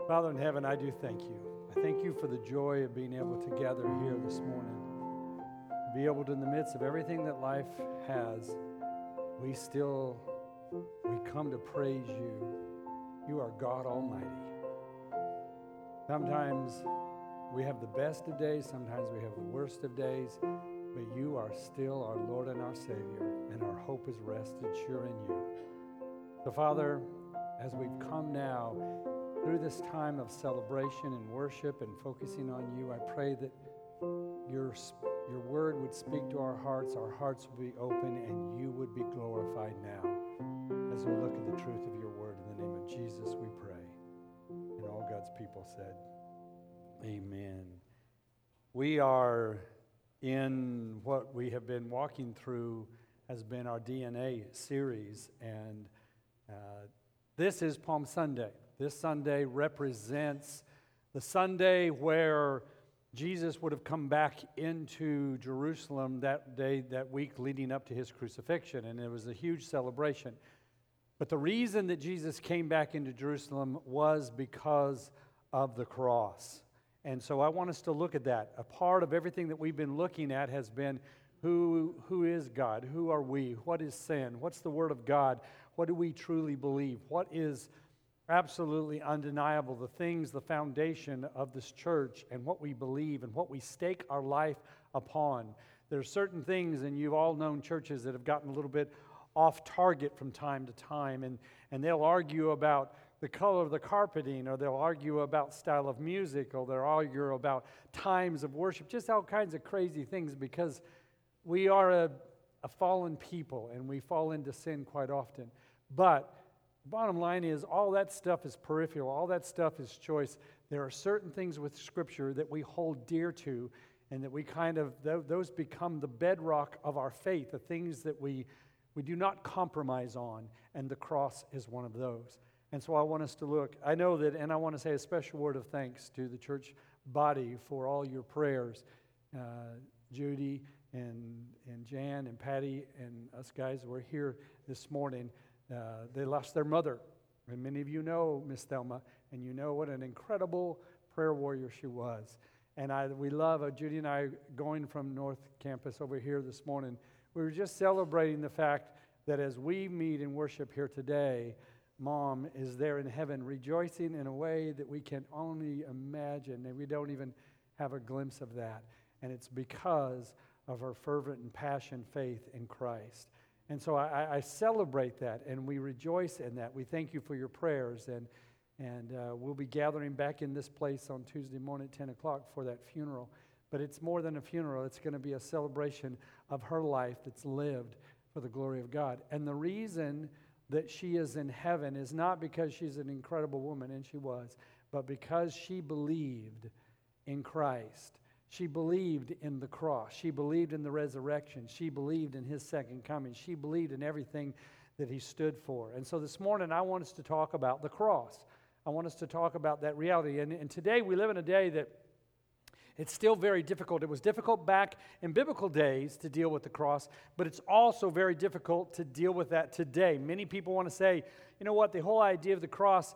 Father in heaven, I do thank you. I thank you for the joy of being able to gather here this morning. To be able to, in the midst of everything that life has, we come to praise you. You are God Almighty. Sometimes we have the best of days, sometimes we have the worst of days, but you are still our Lord and our Savior, and our hope is rested sure in you. So, Father, as we've come now through this time of celebration and worship and focusing on you, I pray that your word would speak to our hearts would be open, and you would be glorified now as we look at the truth of your word. In the name of Jesus, we pray. And all God's people said, amen. We are in what we have been walking through has been our DNA series, and this is Palm Sunday. This Sunday represents the Sunday where Jesus would have come back into Jerusalem that day, that week leading up to his crucifixion, and it was a huge celebration. But the reason that Jesus came back into Jerusalem was because of the cross. And so I want us to look at that. A part of everything that we've been looking at has been who is God? Who are we? What is sin? What's the Word of God? What do we truly believe? What is absolutely undeniable, the things, the foundation of this church and what we believe and what we stake our life upon. There are certain things, and you've all known churches that have gotten a little bit off target from time to time, and they'll argue about the color of the carpeting, or they'll argue about style of music, or they'll argue about times of worship, just all kinds of crazy things, because we are a fallen people and we fall into sin quite often. But bottom line is, all that stuff is peripheral. All that stuff is choice. There are certain things with Scripture that we hold dear to, and that we those become the bedrock of our faith, the things that we do not compromise on, and the cross is one of those. And so I want us to look. I know that, and I want to say a special word of thanks to the church body for all your prayers. Judy and Jan and Patty and us guys were here this morning. They lost their mother, and many of you know Miss Thelma, and you know what an incredible prayer warrior she was. And we love Judy and I going from North Campus over here this morning. We were just celebrating the fact that as we meet and worship here today, Mom is there in heaven rejoicing in a way that we can only imagine, and we don't even have a glimpse of that. And it's because of her fervent and passionate faith in Christ. And so I celebrate that, and we rejoice in that. We thank you for your prayers, and we'll be gathering back in this place on Tuesday morning at 10 o'clock for that funeral. But it's more than a funeral. It's going to be a celebration of her life that's lived for the glory of God. And the reason that she is in heaven is not because she's an incredible woman, and she was, but because she believed in Christ. She believed in the cross. She believed in the resurrection. She believed in his second coming. She believed in everything that he stood for. And so this morning I want us to talk about the cross. I want us to talk about that reality. And today we live in a day that it's still very difficult. It was difficult back in biblical days to deal with the cross, but it's also very difficult to deal with that today. Many people want to say, you know what, the whole idea of the cross,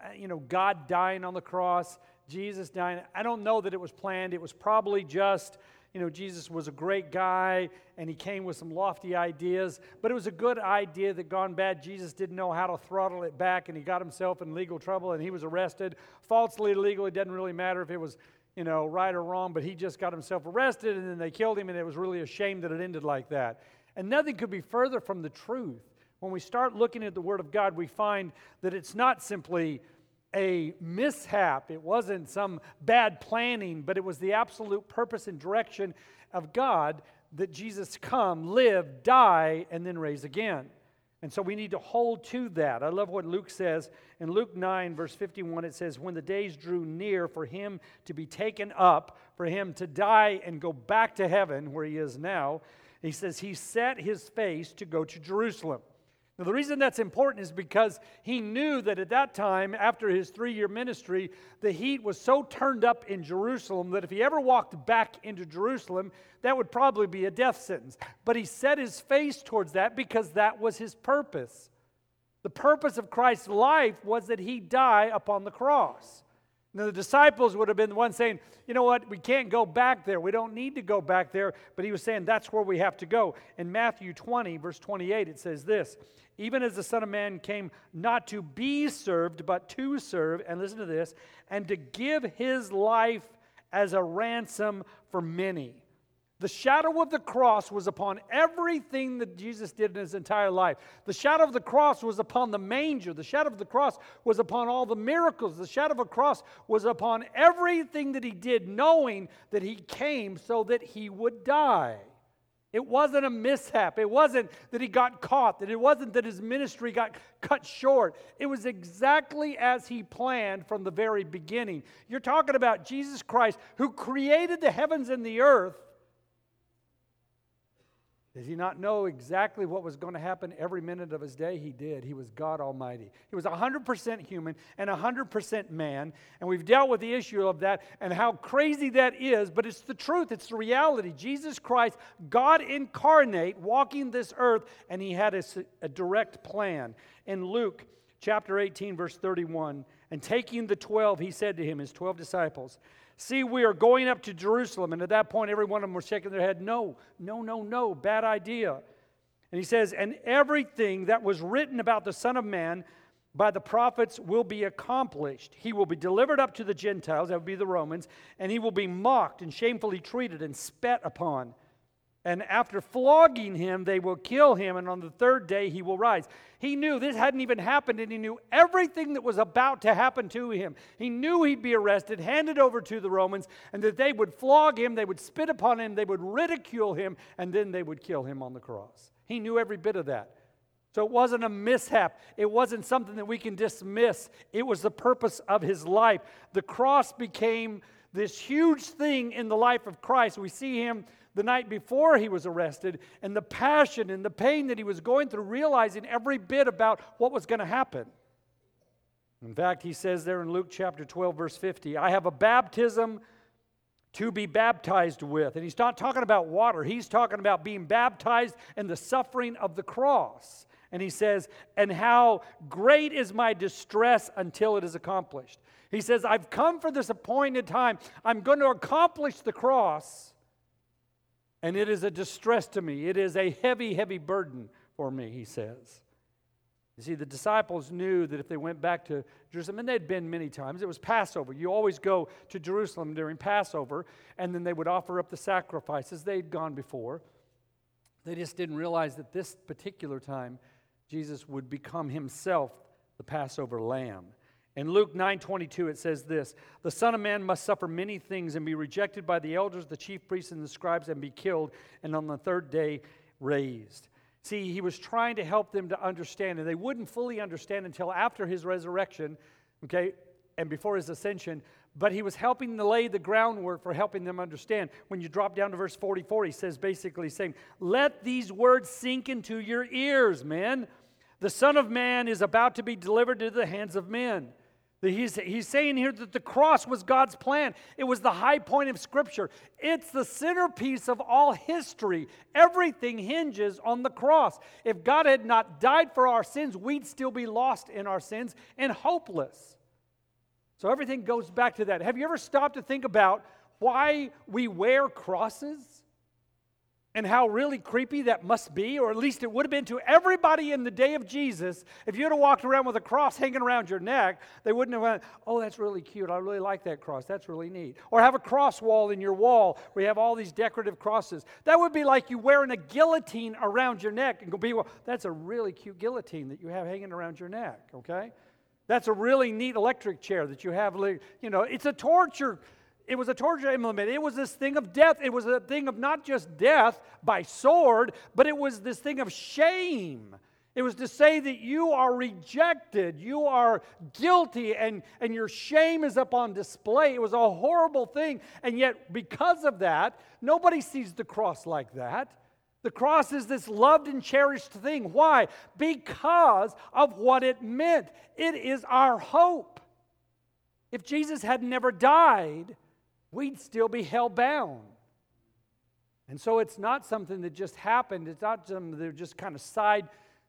God dying on the cross, Jesus dying, I don't know that it was planned. It was probably just, Jesus was a great guy, and he came with some lofty ideas, but it was a good idea that gone bad. Jesus didn't know how to throttle it back, and he got himself in legal trouble, and he was arrested. Falsely, legally, it doesn't really matter if it was right or wrong, but he just got himself arrested, and then they killed him, and it was really a shame that it ended like that. And nothing could be further from the truth. When we start looking at the Word of God, we find that it's not simply a mishap. It wasn't some bad planning, but it was the absolute purpose and direction of God that Jesus come, live, die, and then raise again. And so we need to hold to that. I love what Luke says. In Luke 9, verse 51, it says, when the days drew near for him to be taken up, for him to die and go back to heaven, where he is now, he says he set his face to go to Jerusalem. Now, the reason that's important is because he knew that at that time, after his 3-year ministry, the heat was so turned up in Jerusalem that if he ever walked back into Jerusalem, that would probably be a death sentence. But he set his face towards that because that was his purpose. The purpose of Christ's life was that he die upon the cross. Now, the disciples would have been the ones saying, you know what, we can't go back there. We don't need to go back there. But he was saying that's where we have to go. In Matthew 20, verse 28, it says this, even as the Son of Man came not to be served, but to serve, and listen to this, and to give his life as a ransom for many. The shadow of the cross was upon everything that Jesus did in his entire life. The shadow of the cross was upon the manger. The shadow of the cross was upon all the miracles. The shadow of the cross was upon everything that he did, knowing that he came so that he would die. It wasn't a mishap. It wasn't that he got caught. That it wasn't that his ministry got cut short. It was exactly as he planned from the very beginning. You're talking about Jesus Christ, who created the heavens and the earth. Did he not know exactly what was going to happen every minute of his day? He did. He was God Almighty. He was 100% human and 100% man. And we've dealt with the issue of that and how crazy that is, but it's the truth. It's the reality. Jesus Christ, God incarnate, walking this earth, and he had a direct plan. In Luke chapter 18, verse 31, and taking the 12, he said to him, his 12 disciples, see, we are going up to Jerusalem. And at that point, every one of them were shaking their head, no, bad idea. And he says, and everything that was written about the Son of Man by the prophets will be accomplished. He will be delivered up to the Gentiles, that would be the Romans, and he will be mocked and shamefully treated and spat upon. And after flogging him, they will kill him, and on the third day he will rise. He knew this hadn't even happened, and he knew everything that was about to happen to him. He knew he'd be arrested, handed over to the Romans, and that they would flog him, they would spit upon him, they would ridicule him, and then they would kill him on the cross. He knew every bit of that. So it wasn't a mishap. It wasn't something that we can dismiss. It was the purpose of his life. The cross became this huge thing in the life of Christ. We see him the night before he was arrested, and the passion and the pain that he was going through, realizing every bit about what was going to happen. In fact, he says there in Luke chapter 12, verse 50, I have a baptism to be baptized with. And he's not talking about water. He's talking about being baptized in the suffering of the cross. And he says, and how great is my distress until it is accomplished. He says, I've come for this appointed time. I'm going to accomplish the cross. And it is a distress to me. It is a heavy, heavy burden for me, he says. You see, the disciples knew that if they went back to Jerusalem, and they'd been many times, it was Passover. You always go to Jerusalem during Passover, and then they would offer up the sacrifices. They'd gone before. They just didn't realize that this particular time, Jesus would become himself the Passover lamb. In Luke 9:22, it says this, the Son of Man must suffer many things and be rejected by the elders, the chief priests, and the scribes, and be killed, and on the third day raised. See, he was trying to help them to understand, and they wouldn't fully understand until after his resurrection, okay, and before his ascension, but he was helping to lay the groundwork for helping them understand. When you drop down to verse 44, he says basically saying, let these words sink into your ears, men. The Son of Man is about to be delivered into the hands of men. He's saying here that the cross was God's plan. It was the high point of Scripture. It's the centerpiece of all history. Everything hinges on the cross. If God had not died for our sins, we'd still be lost in our sins and hopeless. So everything goes back to that. Have you ever stopped to think about why we wear crosses? And how really creepy that must be, or at least it would have been to everybody in the day of Jesus. If you'd have walked around with a cross hanging around your neck, they wouldn't have went, oh, that's really cute. I really like that cross. That's really neat. Or have a cross wall in your wall where you have all these decorative crosses. That would be like you wearing a guillotine around your neck and go, well, that's a really cute guillotine that you have hanging around your neck, okay? That's a really neat electric chair that you have, it's a torture. It was a torture implement. It was this thing of death. It was a thing of not just death by sword, but it was this thing of shame. It was to say that you are rejected, you are guilty, and your shame is up on display. It was a horrible thing, and yet because of that, nobody sees the cross like that. The cross is this loved and cherished thing. Why? Because of what it meant. It is our hope. If Jesus had never died, we'd still be hell-bound. And so it's not something that just happened. It's not something that just kind of side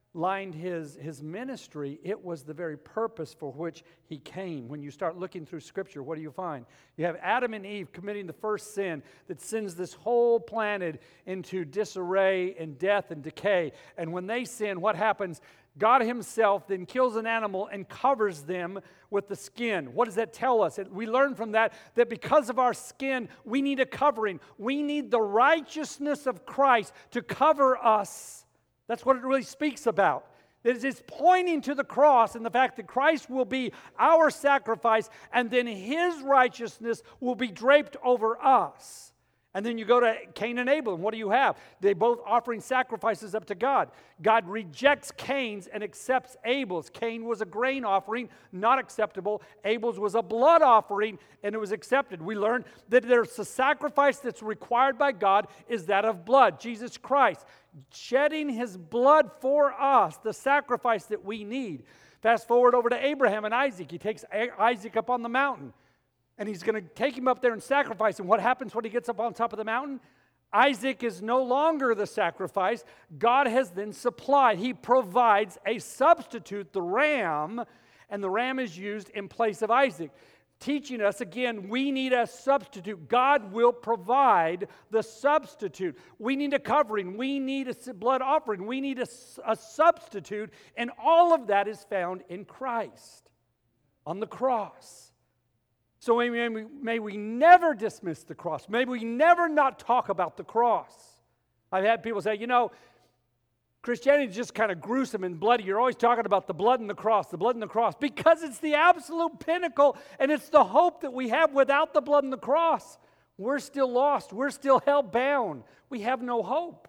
lined his ministry, it was the very purpose for which he came. When you start looking through Scripture, what do you find? You have Adam and Eve committing the first sin that sends this whole planet into disarray and death and decay. And when they sin, what happens? God himself then kills an animal and covers them with the skin. What does that tell us? We learn from that because of our skin, we need a covering. We need the righteousness of Christ to cover us. That's what it really speaks about. It's pointing to the cross and the fact that Christ will be our sacrifice, and then his righteousness will be draped over us. And then you go to Cain and Abel, and what do you have? They both offering sacrifices up to God. God rejects Cain's and accepts Abel's. Cain was a grain offering, not acceptable. Abel's was a blood offering, and it was accepted. We learned that there's a sacrifice that's required by God is that of blood, Jesus Christ. Shedding his blood for us, the sacrifice that we need. Fast forward over to Abraham and Isaac. He takes Isaac up on the mountain. And he's going to take him up there and sacrifice. And what happens when he gets up on top of the mountain? Isaac is no longer the sacrifice. God has then supplied. He provides a substitute, the ram, and the ram is used in place of Isaac. Teaching us, again, we need a substitute. God will provide the substitute. We need a covering. We need a blood offering. We need a substitute. And all of that is found in Christ on the cross. So may we never dismiss the cross. May we never not talk about the cross. I've had people say, Christianity is just kind of gruesome and bloody. You're always talking about the blood and the cross, because it's the absolute pinnacle, and it's the hope that we have. Without the blood and the cross, we're still lost. We're still hell-bound. We have no hope.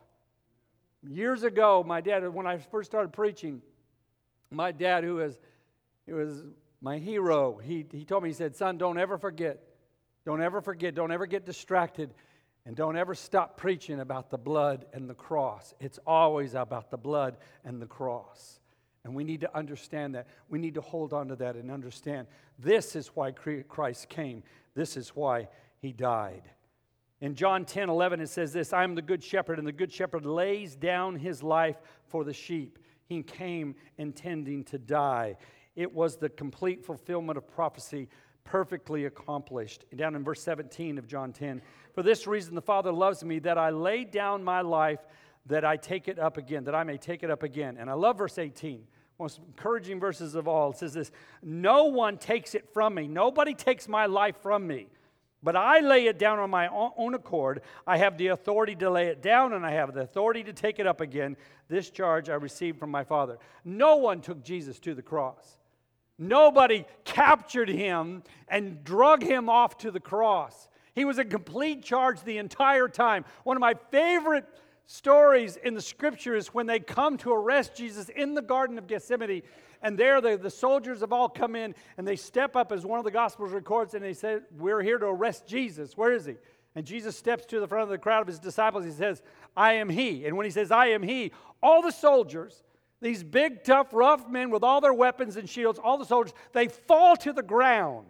Years ago, my dad, when I first started preaching, my dad, who was my hero, he told me, he said, son, don't ever forget, don't ever get distracted, and don't ever stop preaching about the blood and the cross. It's always about the blood and the cross. And we need to understand that. We need to hold on to that and understand this is why Christ came. This is why he died. In John 10:11 it says this, I am the good shepherd, and the good shepherd lays down his life for the sheep. He came intending to die. It was the complete fulfillment of prophecy, perfectly accomplished. Down in verse 17 of John 10, for this reason the Father loves me, that I lay down my life, that I take it up again, that I may take it up again. And I love verse 18, most encouraging verses of all. It says this, no one takes it from me. Nobody takes my life from me, but I lay it down on my own accord. I have the authority to lay it down, and I have the authority to take it up again. This charge I received from my Father. No one took Jesus to the cross. Nobody captured him and drug him off to the cross. He was in complete charge the entire time. One of my favorite stories in the Scripture is when they come to arrest Jesus in the Garden of Gethsemane, and there the soldiers have all come in, and they step up, as one of the Gospels records, and they say, we're here to arrest Jesus. Where is he? And Jesus steps to the front of the crowd of his disciples. He says, I am he. And when he says, I am he, all the soldiers, these big, tough, rough men with all their weapons and shields, all the soldiers, they fall to the ground.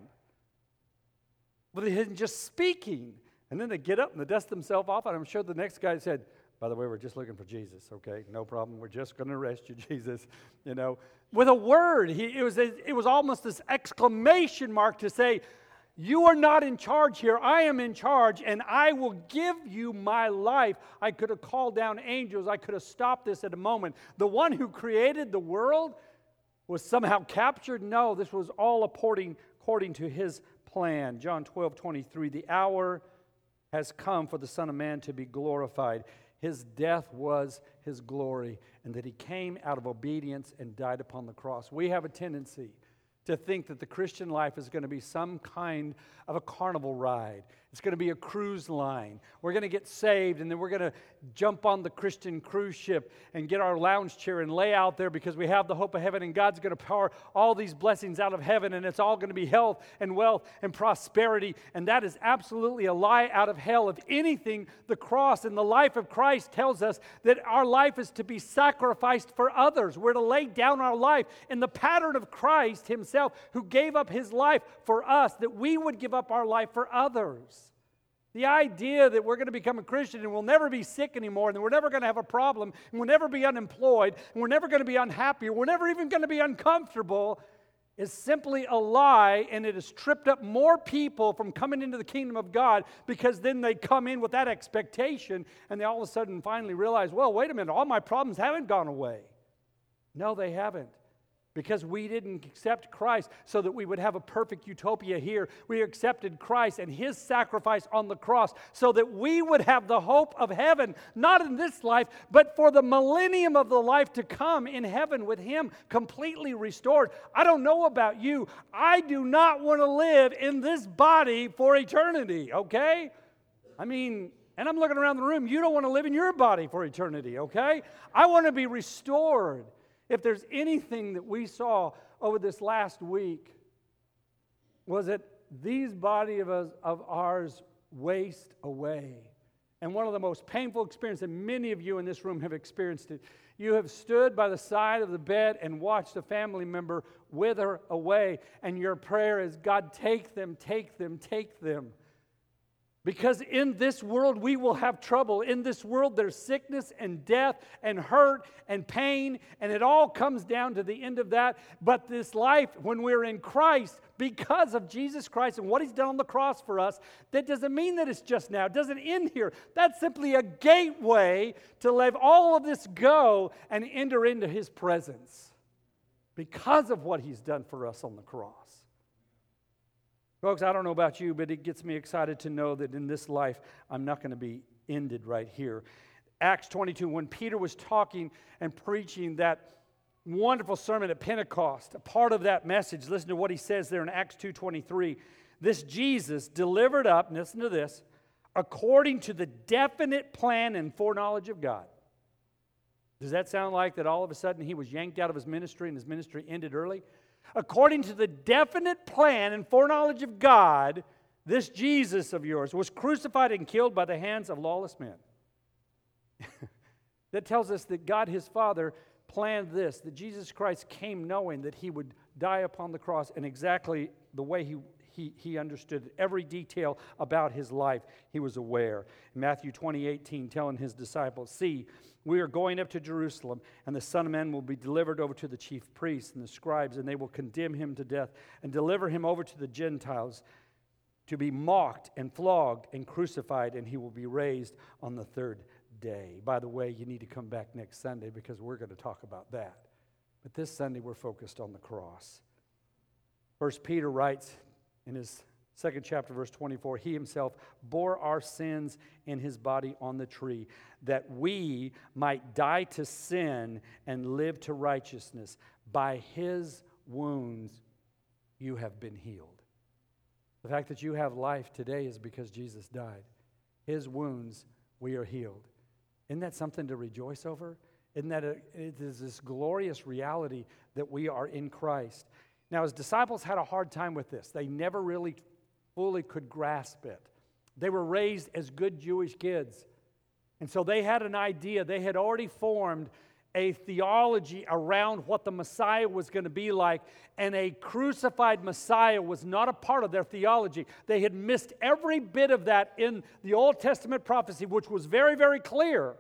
But they isn't just speaking. And then they get up and they dust themselves off. And I'm sure the next guy said, by the way, we're just looking for Jesus, okay? No problem. We're just going to arrest you, Jesus. With a word. It was almost this exclamation mark to say, you are not in charge here. I am in charge, and I will give you my life. I could have called down angels. I could have stopped this at a moment. The one who created the world was somehow captured? No, this was all according to his plan. John 12:23, the hour has come for the Son of Man to be glorified. His death was his glory, and that he came out of obedience and died upon the cross. We have a tendency to think that the Christian life is going to be some kind of a carnival ride. It's going to be a cruise line. We're going to get saved, and then we're going to jump on the Christian cruise ship and get our lounge chair and lay out there because we have the hope of heaven, and God's going to pour all these blessings out of heaven, and it's all going to be health and wealth and prosperity. And that is absolutely a lie out of hell. If anything, the cross and the life of Christ tells us that our life is to be sacrificed for others. We're to lay down our life in the pattern of Christ himself, who gave up his life for us, that we would give up our life for others. The idea that we're going to become a Christian and we'll never be sick anymore, and that we're never going to have a problem, and we'll never be unemployed, and we're never going to be unhappy, or we're never even going to be uncomfortable is simply a lie, and it has tripped up more people from coming into the kingdom of God, because then they come in with that expectation, and they all of a sudden finally realize, well, wait a minute, all my problems haven't gone away. No, they haven't. Because we didn't accept Christ so that we would have a perfect utopia here. We accepted Christ and His sacrifice on the cross so that we would have the hope of heaven, not in this life, but for the millennium of the life to come in heaven with Him completely restored. I don't know about you. I do not want to live in this body for eternity, okay? And I'm looking around the room. You don't want to live in your body for eternity, okay? I want to be restored. If there's anything that we saw over this last week, was that these bodies of ours waste away. And one of the most painful experiences, and many of you in this room have experienced it, you have stood by the side of the bed and watched a family member wither away, and your prayer is, God, take them, take them, take them. Because in this world we will have trouble. In this world there's sickness and death and hurt and pain, and it all comes down to the end of that. But this life, when we're in Christ, because of Jesus Christ and what He's done on the cross for us, that doesn't mean that it's just now. It doesn't end here. That's simply a gateway to let all of this go and enter into His presence because of what He's done for us on the cross. Folks, I don't know about you, but it gets me excited to know that in this life, I'm not going to be ended right here. Acts 22, when Peter was talking and preaching that wonderful sermon at Pentecost, a part of that message, listen to what he says there in Acts 2:23. This Jesus delivered up, listen to this, according to the definite plan and foreknowledge of God. Does that sound like that all of a sudden he was yanked out of his ministry and his ministry ended early? According to the definite plan and foreknowledge of God, this Jesus of yours was crucified and killed by the hands of lawless men. That tells us that God, His Father, planned this, that Jesus Christ came knowing that He would die upon the cross in exactly the way He understood every detail about His life. He was aware. In Matthew 20:18, telling His disciples, see, we are going up to Jerusalem, and the Son of Man will be delivered over to the chief priests and the scribes, and they will condemn Him to death and deliver Him over to the Gentiles to be mocked and flogged and crucified, and He will be raised on the third day. By the way, you need to come back next Sunday because we're going to talk about that. But this Sunday, we're focused on the cross. 1 Peter writes in his 2nd chapter, verse 24, He Himself bore our sins in His body on the tree, that we might die to sin and live to righteousness. By His wounds you have been healed. The fact that you have life today is because Jesus died. His wounds, we are healed. Isn't that something to rejoice over? Isn't that it is this glorious reality that we are in Christ? Now, His disciples had a hard time with this. They never really fully could grasp it. They were raised as good Jewish kids. And so they had an idea. They had already formed a theology around what the Messiah was going to be like, and a crucified Messiah was not a part of their theology. They had missed every bit of that in the Old Testament prophecy, which was very, very clear.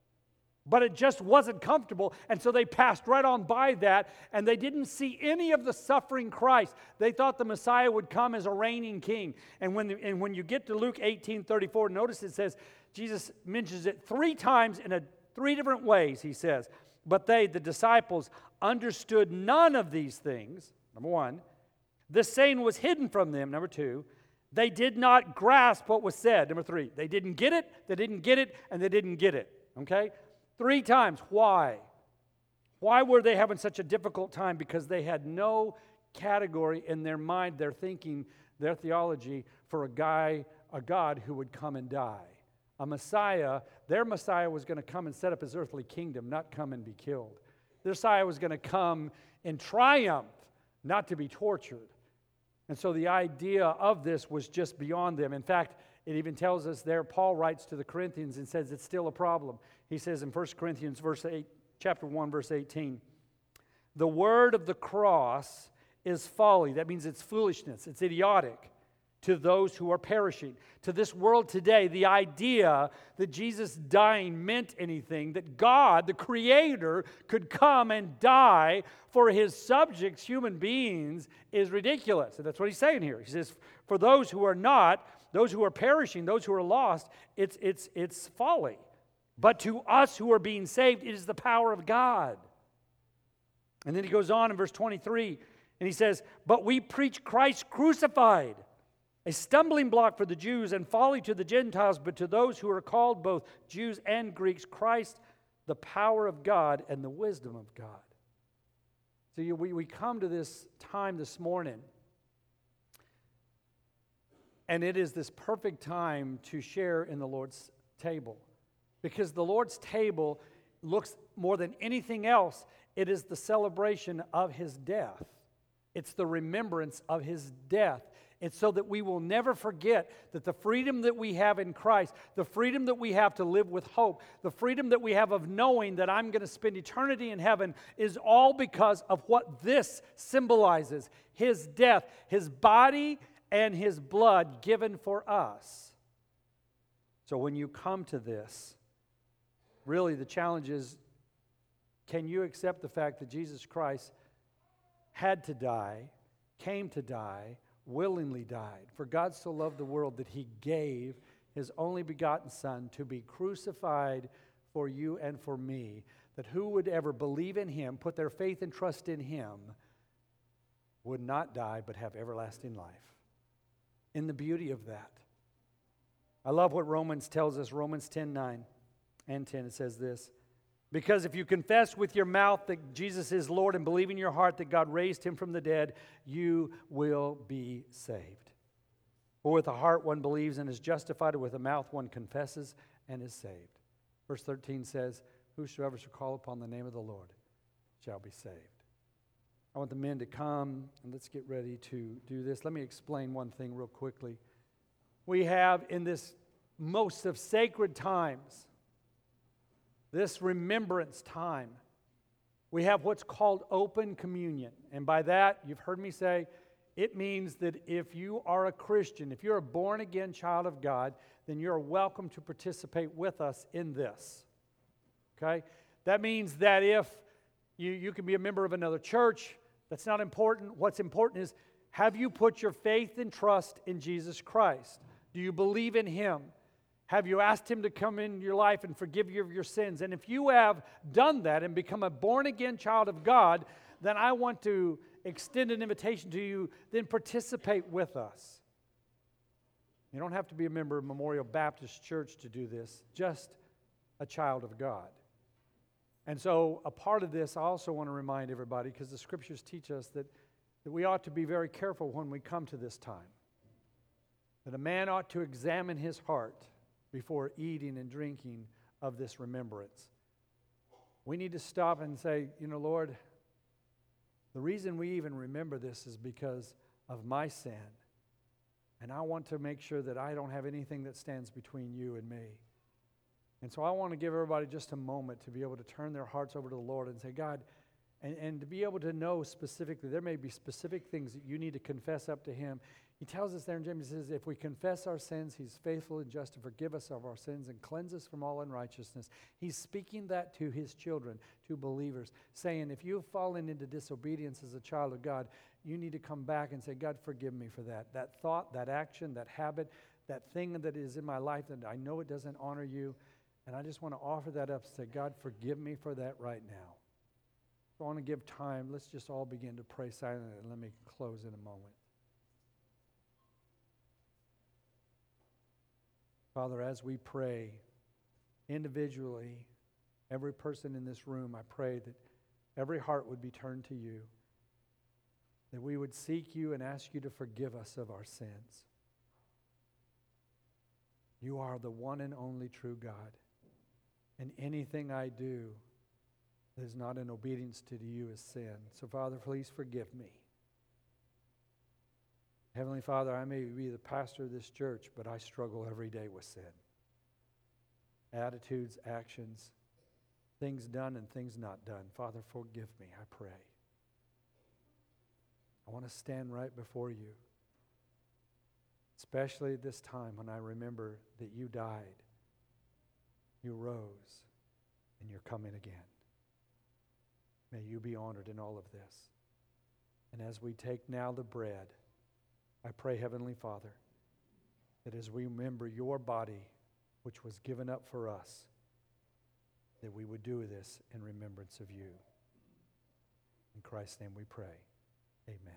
But it just wasn't comfortable, and so they passed right on by that, and they didn't see any of the suffering Christ. They thought the Messiah would come as a reigning king. And when you get to Luke 18:34, notice it says, Jesus mentions it 3 times in 3 different ways, He says. But they, the disciples, understood none of these things, number 1. The saying was hidden from them, number 2. They did not grasp what was said, number 3. They didn't get it, they didn't get it, and they didn't get it, okay? 3 times. Why? Why were they having such a difficult time? Because they had no category in their mind, their thinking, their theology for a God who would come and die. A Messiah, their Messiah was going to come and set up His earthly kingdom, not come and be killed. Their Messiah was going to come in triumph, not to be tortured. And so the idea of this was just beyond them. In fact, it even tells us there, Paul writes to the Corinthians and says it's still a problem. He says in 1 Corinthians chapter 1, verse 18, the word of the cross is folly. That means it's foolishness. It's idiotic. to those who are perishing. To this world today, the idea that Jesus dying meant anything, that God, the Creator, could come and die for His subjects, human beings, is ridiculous. And that's what He's saying here. He says, for those who are not, those who are perishing, those who are lost, it's folly. But to us who are being saved, it is the power of God. And then he goes on in verse 23, and he says, but we preach Christ crucified, a stumbling block for the Jews and folly to the Gentiles, but to those who are called, both Jews and Greeks, Christ, the power of God and the wisdom of God. So we come to this time this morning, and it is this perfect time to share in the Lord's table. Because the Lord's table looks more than anything else, it is the celebration of His death. It's the remembrance of His death. It's so that we will never forget that the freedom that we have in Christ, the freedom that we have to live with hope, the freedom that we have of knowing that I'm going to spend eternity in heaven is all because of what this symbolizes. His death, His body and His blood given for us. So when you come to this, really the challenge is, can you accept the fact that Jesus Christ had to die, came to die, willingly died? For God so loved the world that He gave His only begotten Son to be crucified for you and for me, that who would ever believe in Him, put their faith and trust in Him, would not die but have everlasting life. In the beauty of that, I love what Romans tells us, Romans 10:9 and 10, it says this, because if you confess with your mouth that Jesus is Lord and believe in your heart that God raised Him from the dead, you will be saved. For with the heart one believes and is justified, and with the mouth one confesses and is saved. Verse 13 says, whosoever shall call upon the name of the Lord shall be saved. I want the men to come, and let's get ready to do this. Let me explain one thing real quickly. We have in this most of sacred times, this remembrance time, we have what's called open communion. And by that, you've heard me say, it means that if you are a Christian, if you're a born-again child of God, then you're welcome to participate with us in this. Okay? That means that if you can be a member of another church, that's not important. What's important is, have you put your faith and trust in Jesus Christ? Do you believe in Him? Have you asked Him to come in your life and forgive you of your sins? And if you have done that and become a born-again child of God, then I want to extend an invitation to you, then participate with us. You don't have to be a member of Memorial Baptist Church to do this, just a child of God. And so a part of this, I also want to remind everybody, because the Scriptures teach us that we ought to be very careful when we come to this time. That a man ought to examine his heart before eating and drinking of this remembrance. We need to stop and say, Lord, the reason we even remember this is because of my sin. And I want to make sure that I don't have anything that stands between you and me. And so I want to give everybody just a moment to be able to turn their hearts over to the Lord and say, God, and to be able to know specifically, there may be specific things that you need to confess up to Him. He tells us there in James, he says, if we confess our sins, He's faithful and just to forgive us of our sins and cleanse us from all unrighteousness. He's speaking that to His children, to believers, saying, if you've fallen into disobedience as a child of God, you need to come back and say, God, forgive me for that. That thought, that action, that habit, that thing that is in my life that I know it doesn't honor you, and I just want to offer that up and say, God, forgive me for that right now. I want to give time. Let's just all begin to pray silently, and let me close in a moment. Father, as we pray individually, every person in this room, I pray that every heart would be turned to you, that we would seek you and ask you to forgive us of our sins. You are the one and only true God, and anything I do that is not in obedience to you is sin. So, Father, please forgive me. Heavenly Father, I may be the pastor of this church, but I struggle every day with sin. Attitudes, actions, things done and things not done. Father, forgive me, I pray. I want to stand right before you. especially this time when I remember that you died, you rose, and you're coming again. May you be honored in all of this. And as we take now the bread, I pray, Heavenly Father, that as we remember your body, which was given up for us, that we would do this in remembrance of you. In Christ's name we pray. Amen.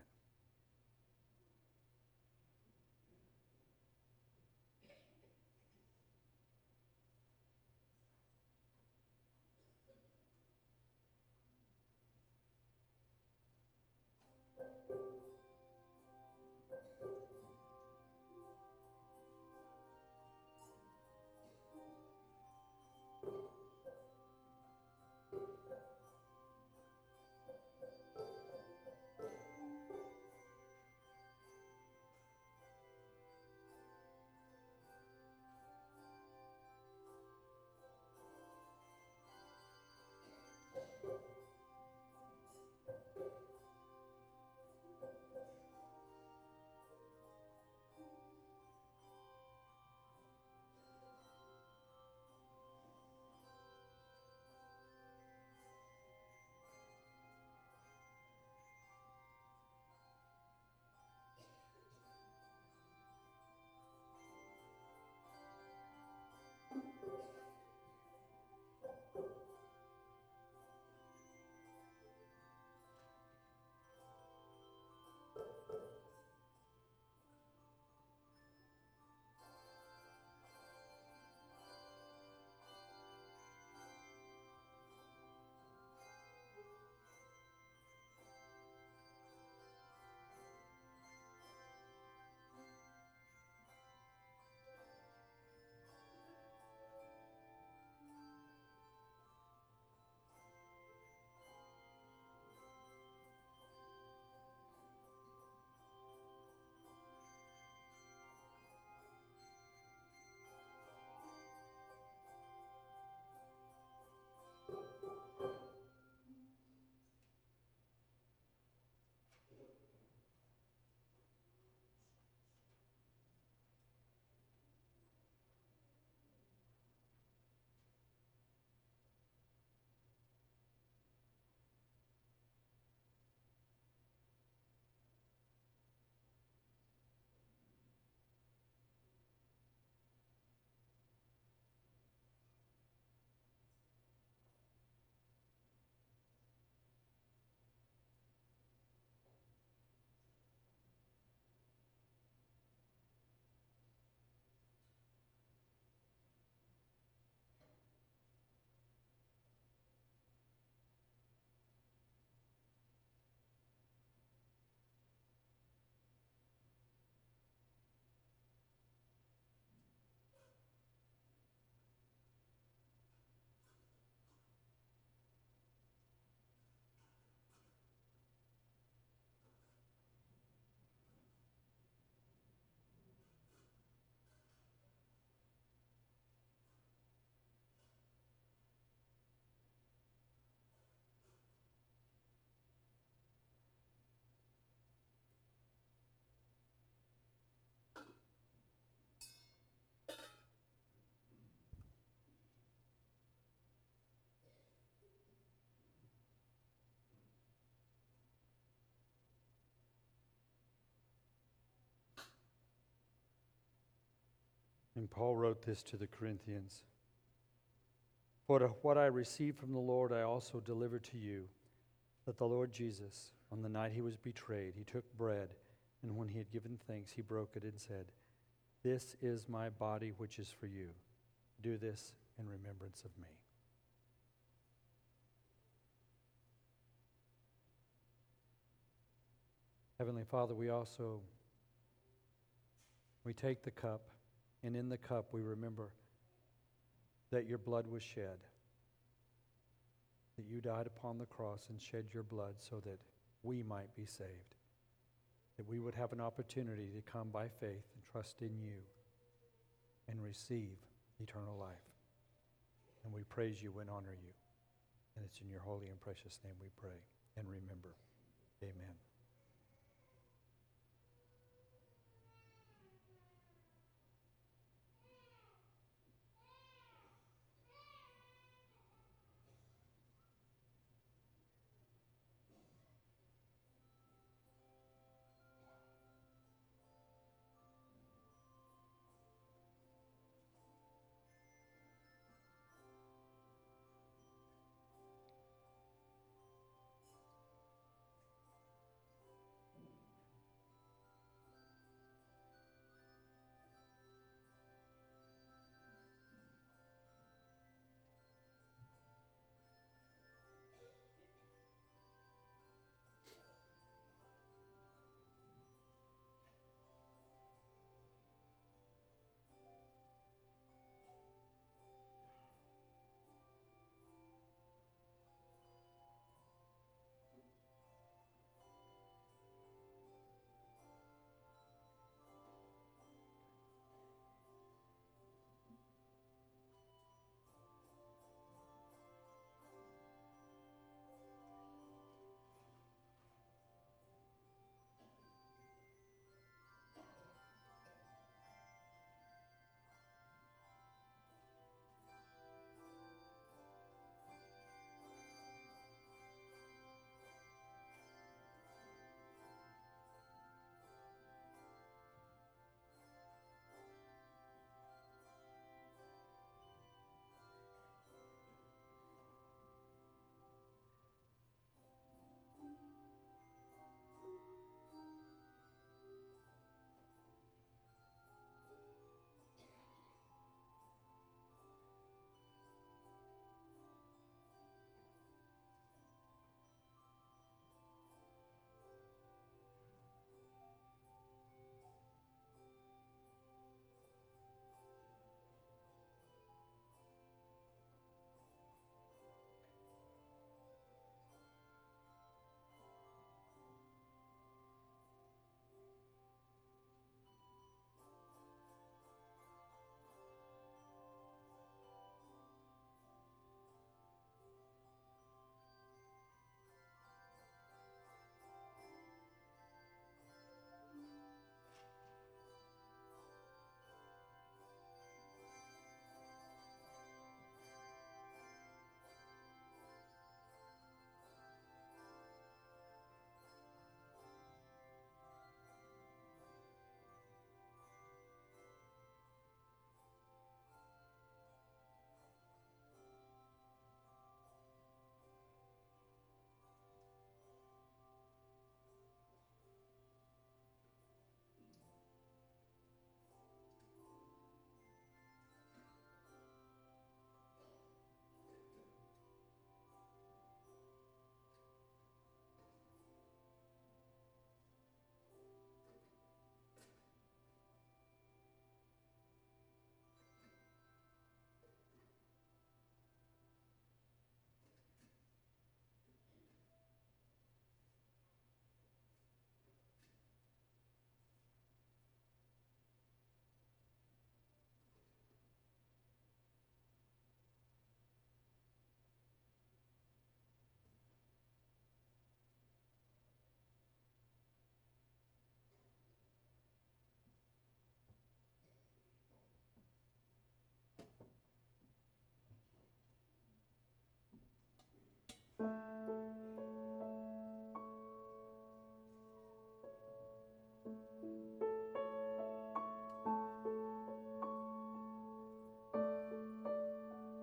And Paul wrote this to the Corinthians. For what I received from the Lord I also delivered to you, that the Lord Jesus, on the night he was betrayed, he took bread, and when he had given thanks, he broke it and said, "This is my body which is for you. Do this in remembrance of me." Heavenly Father, we take the cup, and in the cup we remember that your blood was shed, that you died upon the cross and shed your blood so that we might be saved, that we would have an opportunity to come by faith and trust in you and receive eternal life. And we praise you and honor you. And it's in your holy and precious name we pray and remember. Amen.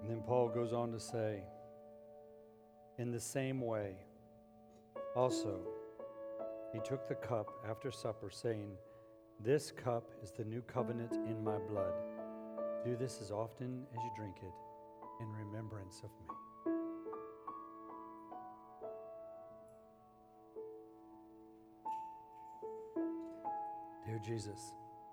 And then Paul goes on to say, in the same way, also, he took the cup after supper, saying, "This cup is the new covenant in my blood. Do this as often as you drink it in remembrance of me." Dear Jesus,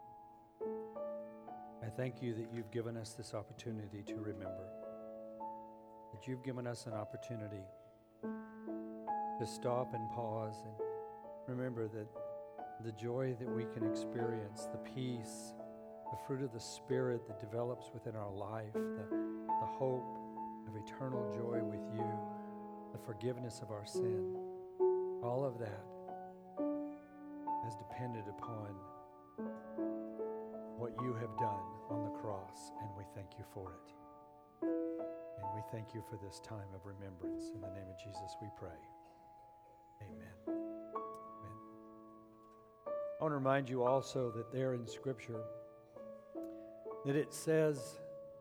I thank you that you've given us this opportunity to remember, that you've given us an opportunity to stop and pause and remember that the joy that we can experience, the peace, the fruit of the Spirit that develops within our life, the hope of eternal joy with you, the forgiveness of our sin, all of that has depended upon what you have done on the cross, and we thank you for it. And we thank you for this time of remembrance. In the name of Jesus we pray. Amen. Amen. I want to remind you also that there in Scripture that it says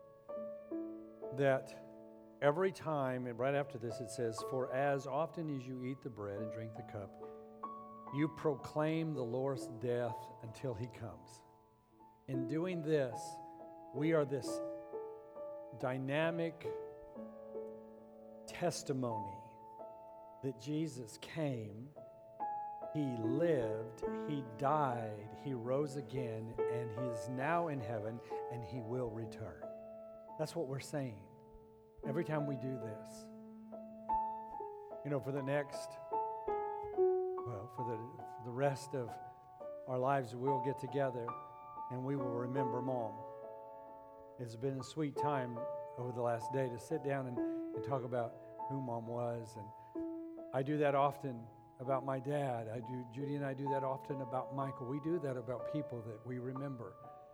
that every time, and right after this it says, "For as often as you eat the bread and drink the cup, you proclaim the Lord's death until he comes." In doing this, we are this dynamic testimony that Jesus came, he lived, he died, he rose again, and he is now in heaven, and he will return. That's what we're saying every time we do this. You know, for the rest of our lives, we'll get together and we will remember Mom. It's been a sweet time over the last day to sit down and talk about who Mom was. And I do that often about my dad. Judy and I do that often about Michael. We do that about people that we remember.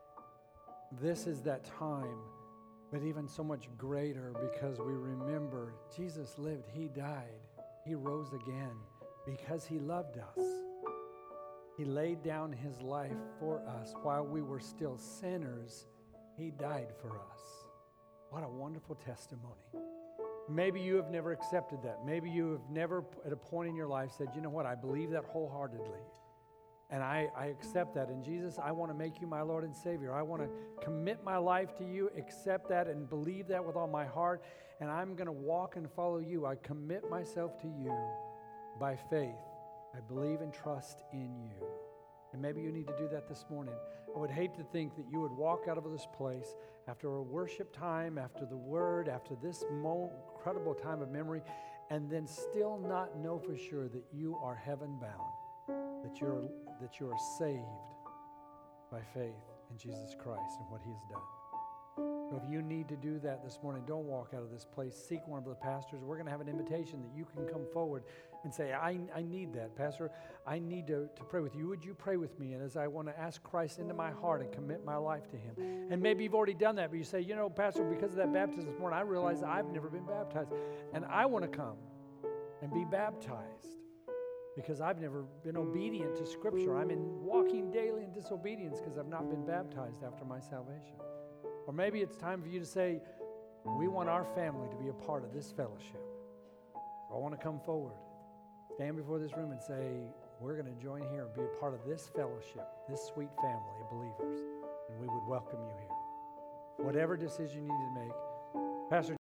This is that time, but even so much greater because we remember Jesus lived, he died, he rose again because he loved us. He laid down his life for us while we were still sinners. He died for us. What a wonderful testimony. Maybe you have never accepted that. Maybe you have never at a point in your life said, "You know what, I believe that wholeheartedly. And I accept that. And Jesus, I want to make you my Lord and Savior. I want to commit my life to you, accept that and believe that with all my heart. And I'm going to walk and follow you. I commit myself to you by faith. I believe and trust in you." And maybe you need to do that this morning. I would hate to think that you would walk out of this place after a worship time, after the word, after this incredible time of memory, and then still not know for sure that you are heaven bound, that you are saved by faith in Jesus Christ and what he has done. So if you need to do that this morning, don't walk out of this place. Seek one of the pastors. We're going to have an invitation that you can come forward and say, I need that. Pastor, I need to pray with you. Would you pray with me? And as I want to ask Christ into my heart and commit my life to him. And maybe you've already done that, but you say, "You know, Pastor, because of that baptism this morning, I realize I've never been baptized. And I want to come and be baptized because I've never been obedient to Scripture. I'm walking daily in disobedience because I've not been baptized after my salvation." Or maybe it's time for you to say, "We want our family to be a part of this fellowship. I want to come forward, stand before this room and say, we're going to join here and be a part of this fellowship, this sweet family of believers, and we would welcome you here." Whatever decision you need to make, Pastor